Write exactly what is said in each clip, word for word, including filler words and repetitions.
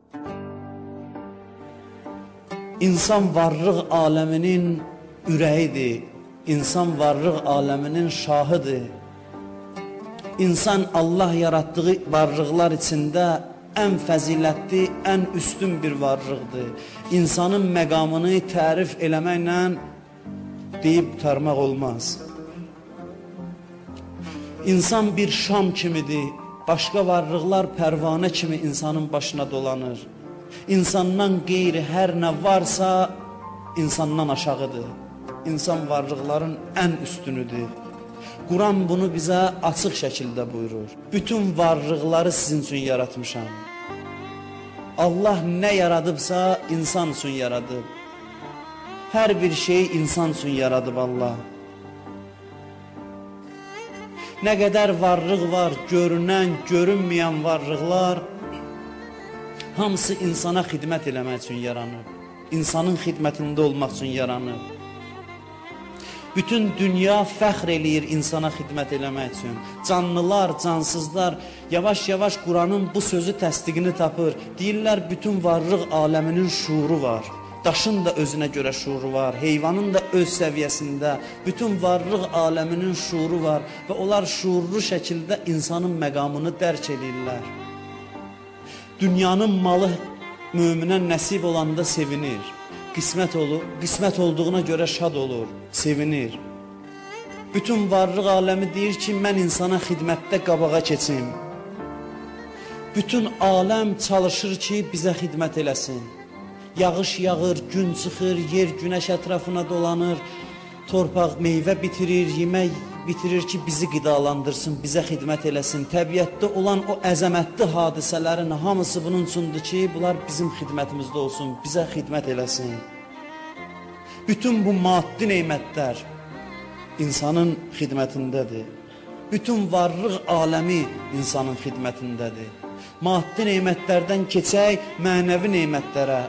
İnsan varlıq aləminin ürəyidir. İnsan varlıq aləminin şahıdır. İnsan Allah yaratdığı varlıqlar içində ən fəzilətli, ən üstün bir varlıqdır. İnsanın məqamını tərif eləməklə deyib qurtarmaq olmaz. İnsan bir şam kimidir. Başqa varlıqlar pərvanə kimi insanın başına dolanır. İnsandan qeyri hər nə varsa insandan aşağıdır. İnsan varlıqların ən üstünüdür. Quran bunu bizə açıq şəkildə buyurur. Bütün varlıqları sizin üçün yaratmışam. Allah nə yaradıbsa insan üçün yaradıb. Hər bir şeyi insan üçün yaradıb Allah. Nə qədər varlıq var, görünən, görünməyən varlıqlar hamısı insana xidmət eləmək üçün yaranıb. İnsanın xidmətində olmaq üçün yaranıb. Bütün dünya fəxr eləyir insana xidmət eləmək üçün. Canlılar, cansızlar yavaş-yavaş Quranın bu sözü təsdiqini tapır. Deyirlər, bütün varlıq aləminin şuuru var. Daşın da özünə görə şuuru var, heyvanın da öz səviyyəsində. Bütün varlıq aləminin şuuru var və onlar şuurlu şəkildə insanın məqamını dərk edirlər. Dünyanın malı möminə nəsib olanda sevinir. Qismət olur, qismət olduğuna görə şad olur, sevinir. Bütün varlıq aləmi deyir ki, mən insana xidmətdə qabağa keçim. Bütün aləm çalışır ki, bizə xidmət eləsin. Yağış yağır, gün çıxır, yer günəş ətrafına dolanır, torpaq meyvə bitirir, yemək bitirir ki, bizi qidalandırsın, bizə xidmət eləsin. Təbiətdə olan o əzəmətli hadisələrin hamısı bunun üçündür ki, bunlar bizim xidmətimizdə olsun, bizə xidmət eləsin. Bütün bu maddi neymətlər insanın xidmətindədir. Bütün varlıq aləmi insanın xidmətindədir. Maddi neymətlərdən keçək mənəvi neymətlərə.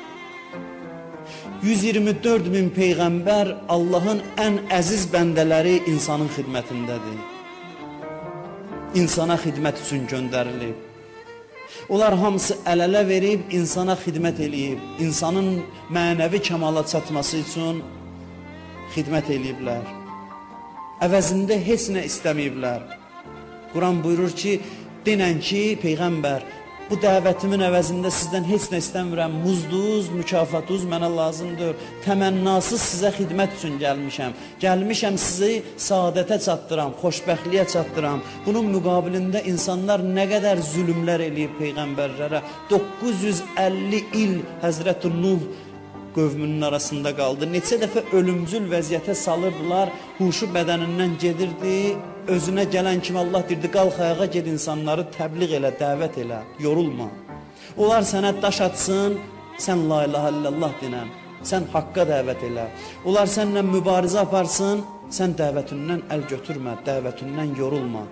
yüz iyirmi dörd min Peyğəmbər Allahın ən əziz bəndələri insanın xidmətindədir. İnsana xidmət üçün göndərilib. Onlar hamısı əl-ələ verib, insana xidmət eləyib. İnsanın mənəvi kəmala çatması üçün xidmət eləyiblər. Əvəzində heç nə istəməyiblər. Quran buyurur ki, denən ki, Peyğəmbər, bu dəvətimin əvəzində sizdən heç nə istəmirəm, muzduz, mükafatuz mənə lazımdır, təmənnasız sizə xidmət üçün gəlmişəm, gəlmişəm sizi saadətə çatdıram, xoşbəxtliyə çatdıram. Bunun müqabilində insanlar nə qədər zülümlər eləyib Peyğəmbərlərə, doqquz yüz əlli il Həzrət-i Nuh qövmünün arasında qaldı, neçə dəfə ölümcül vəziyyətə salırdılar, huşu bədənindən gedirdi, özünə gələn kimi Allah deyirdi, qalx ayağa ged insanları təbliğ elə, dəvət elə, yorulma. Onlar sənə daş atsın, sən la ilahə illallah dinən, sən haqqa dəvət elə. Onlar sənlə mübarizə aparsın, sən dəvətindən əl götürmə, dəvətindən yorulma.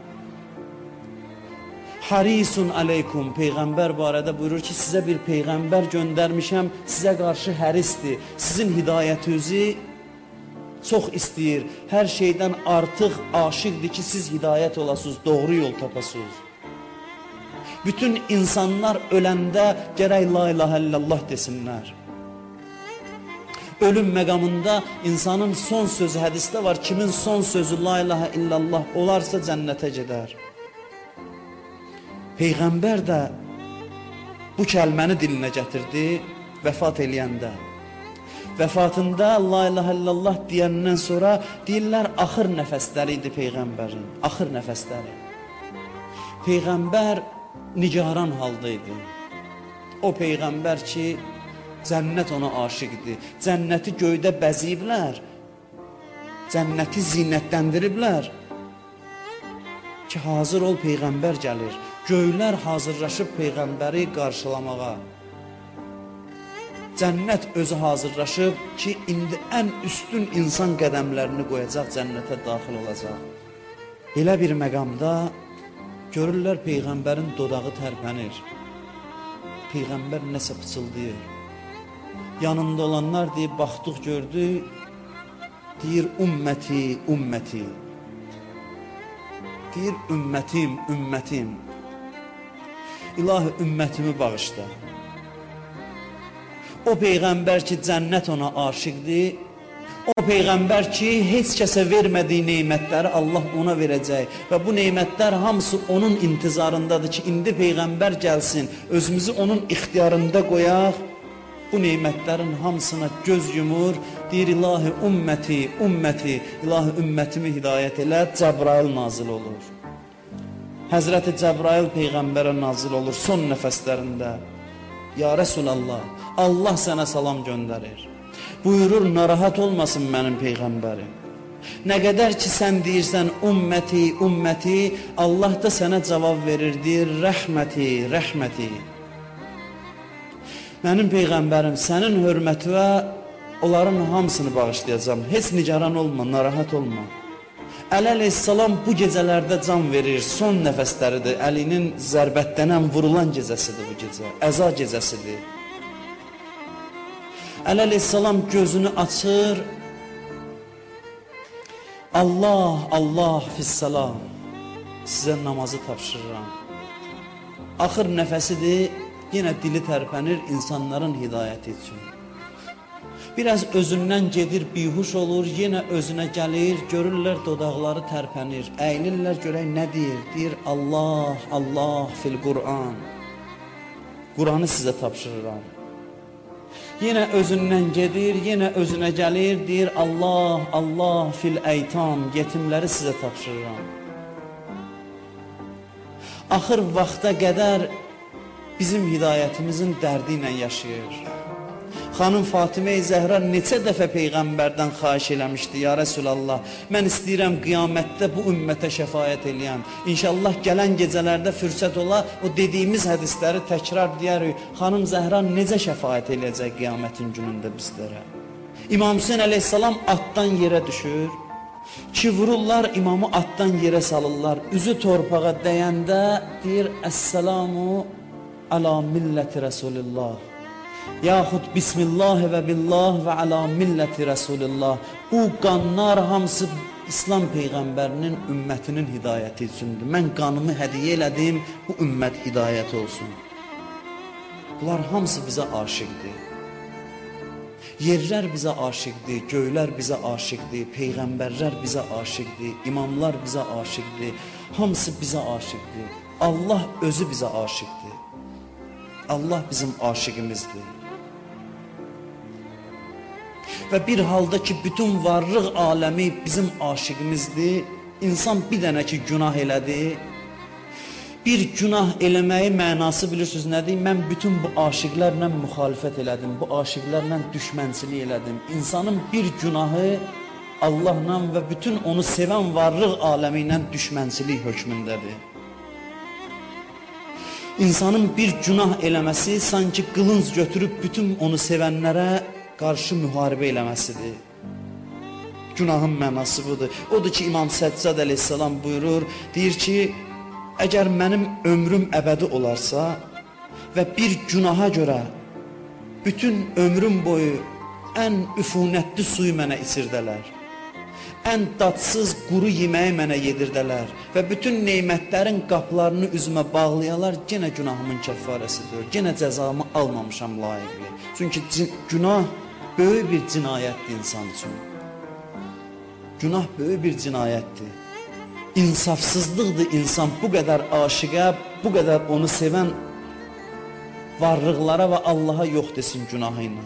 Harisun aleykum, Peyğəmbər barədə buyurur ki, sizə bir Peyğəmbər göndərmişəm, sizə qarşı hərisdir, sizin hidayətinizi çox istəyir, hər şeydən artıq aşiqdir ki, siz hidayət olasınız, doğru yol tapasınız. Bütün insanlar öləndə gərək la ilahə illallah desinlər. Ölüm məqamında insanın son sözü hədisdə var, kimin son sözü la ilahə illallah olarsa cənnətə gedər. Peyğəmbər də bu kəlməni dilinə gətirdi vəfat eləyəndə. Vəfatında la ilahə illallah deyəndən sonra deyirlər, axır nəfəsləri idi Peyğəmbərin, axır nəfəsləri. Peyğəmbər nigaran halda idi. O Peyğəmbər ki, cənnət ona aşiqdir, cənnəti göydə bəziyiblər, cənnəti zinətləndiriblər ki, hazır ol Peyğəmbər gəlir. Göylər hazırlaşıb Peyğəmbəri qarşılamağa. Cənnət özü hazırlaşıb ki, indi ən üstün insan qədəmlərini qoyacaq, cənnətə daxil olacaq. Elə bir məqamda görürlər Peyğəmbərin dodağı tərpənir. Peyğəmbər nəsə pıçıldayır. Yanında olanlar deyib, baxdıq gördü, deyir, ümməti, ümməti. Deyir, ümmətim, ümmətim. İlahi ümmətimi bağışla. O Peyğəmbər ki, cənnət ona aşiqdir. O Peyğəmbər ki, heç kəsə vermədiyi neymətləri Allah ona verəcək. Və bu neymətlər hamısı onun intizarındadır ki, indi Peyğəmbər gəlsin, özümüzü onun ixtiyarında qoyaq. Bu neymətlərin hamısına göz yumur, deyir, ilahi ümməti, ümməti, ilahi ümmətimi hidayət elə, Cəbrail nazil olur. Həzrəti Cəbrail Peyğəmbərə nazil olur son nəfəslərində. Ya Rəsulallah, Allah sənə salam göndərir. Buyurur, narahat olmasın mənim Peyğəmbərim. Nə qədər ki, sən deyirsən, ümməti, ümməti, Allah da sənə cavab verir, deyir, rəhməti, rəhməti. Mənim Peyğəmbərim, sənin hörmətinə onların hamısını bağışlayacağım. Heç nigaran olma, narahat olma. Əli əleyhissalam bu gecələrdə can verir, son nəfəsləridir. Əlinin zərbətdənən vurulan gecəsidir bu gecə, əza gecəsidir. Əli əleyhissalam gözünü açır. Allah, Allah fissalam, sizə namazı tapşırıram. Axır nəfəsidir, yenə dili tərpənir insanların hidayəti üçün. Biraz özündən gedir, bihuş olur, yenə özünə gəlir, görürlər dodaqları tərpənir, əylirlər görək nə deyir, deyir Allah, Allah fil Qur'an, Qur'anı sizə tapşırıram. Yenə özündən gedir, yenə özünə gəlir, deyir Allah, Allah fil əytam, yetimləri sizə tapşırıram. Axır vaxta qədər bizim hidayətimizin dərdi ilə yaşayır. Xanım Fatimə-i Zəhra neçə dəfə Peyğəmbərdən xahiş eləmişdi, ya Rəsulallah, mən istəyirəm qiyamətdə bu ümmətə şəfayət eləyəm. İnşallah gələn gecələrdə fürsət ola, o dediyimiz hədisləri təkrar deyərik. Xanım Zəhra necə şəfayət eləyəcək qiyamətin günündə bizlərə? İmam Hüseyin əleyhissalam atdan yerə düşür. Ki vururlar, imamı atdan yerə salırlar. Üzü torpağa dəyəndə deyir, Əssəlamu ala milləti Rəsulillah. Yaxud Bismillah və billah və ala milləti Rəsulillah. Bu qanlar hamısı İslam Peyğəmbərinin ümmətinin hidayəti üçündür. Mən qanımı hədiyyə elədim, bu ümmət hidayət olsun. Bunlar hamısı bizə aşiqdir. Yerlər bizə aşiqdir, göylər bizə aşiqdir, Peyğəmbərlər bizə aşiqdir, imamlar bizə aşiqdir, hamısı bizə aşiqdir. Allah özü bizə aşiqdir. Allah bizim aşiqimizdir. Və bir halda ki, bütün varlıq aləmi bizim aşiqimizdir, insan bir dənə ki, günah elədi, bir günah eləməyi mənası bilirsiniz nədir? Mən bütün bu aşiqlərlə müxalifət elədim, bu aşiqlərlə düşmənçilik elədim. İnsanın bir günahı Allahla və bütün onu sevən varlıq aləmi ilə düşmənçilik hökmündədir. İnsanın bir günah eləməsi sanki qılınc götürüb bütün onu sevənlərə qarşı müharibə eləməsidir. Günahın mənası budur. Odur ki, İmam Səccad əleyhissalam buyurur, deyir ki, əgər mənim ömrüm əbədi olarsa və bir günaha görə bütün ömrüm boyu ən üfunətli suyu mənə içirdələr, ən dadsız quru yeməyi mənə yedirdələr və bütün neymətlərin qapılarını üzümə bağlayalar, yenə günahımın kəffarəsidir, yenə cəzamı almamışam layiqli. Çünki günah böyük bir cinayətdir insan üçün. Günah böyük bir cinayətdir. İnsafsızlıqdır insan bu qədər aşiqə, bu qədər onu sevən varlıqlara və Allaha yox desin günahı ilə.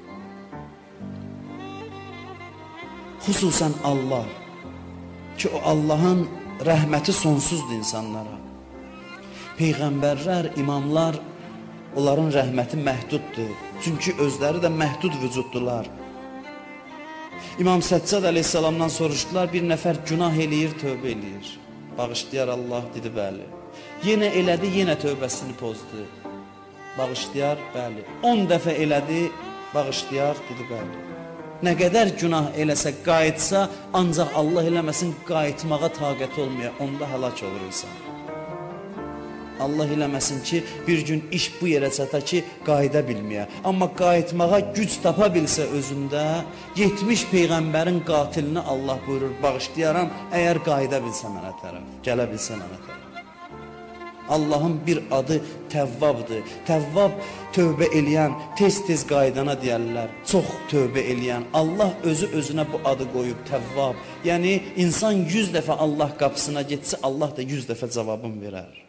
Xüsusən Allah, ki o Allahın rəhməti sonsuzdur insanlara. Peyğəmbərlər, imamlar, onların rəhməti məhduddur. Çünki özləri də məhdud vücuddular. İmam Səccad əleyhissalamdan soruşdular, bir nəfər günah eləyir, tövbə eləyir. Bağışlayar Allah, dedi, bəli. Yenə elədi, yenə tövbəsini pozdu. Bağışlayar, bəli. on dəfə elədi, bağışlayar, dedi, bəli. Nə qədər günah eləsə, qayıtsa, ancaq Allah eləməsin, qayıtmağa taqət olmaya, onda həlak olur insan. Allah eləməsin ki, bir gün iş bu yerə çata ki, qayıda bilməyə. Amma qayıtmağa güc tapa bilsə özündə, yetmiş Peyğəmbərin qatilini Allah buyurur, bağışlayaram, əgər qayıda bilsə mənə tərəf, gələ bilsə mənə tərəf. Allahın bir adı Təvvabdır. Təvvab tövbə eləyən, tez-tez qaydana deyərlər. Çox tövbə eləyən. Allah özü özünə bu adı qoyub Təvvab. Yəni insan yüz dəfə Allah qapısına getsə, Allah da yüz dəfə cavabını verər.